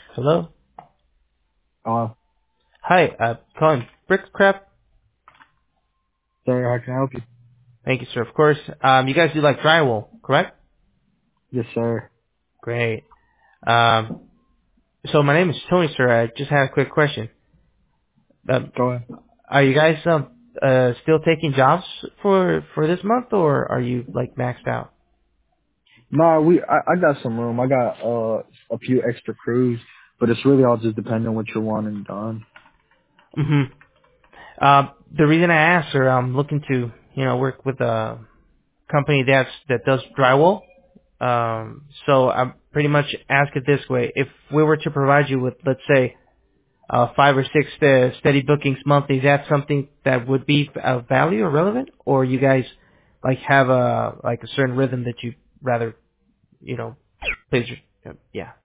Hello. Uh, Hi, calling Brickcraft. Sir, how can I help you? Thank you, sir. Of course. You guys do like drywall, correct? Yes, sir. Great. Um, so my name is Tony, sir. I just had a quick question. Um, Go ahead. are you guys still taking jobs for this month, or are you like maxed out? Nah, I got some room. I got a few extra crews, but it's really all just depending on what you're wanting done. Mm-hmm. The reason I asked, sir, I'm looking to work with a company that does drywall. So I'm pretty much ask it this way: if we were to provide you with, let's say, 5 or 6 steady bookings monthly, is that something that would be of value or relevant, or you guys like have a certain rhythm that you rather, you know, please, yeah.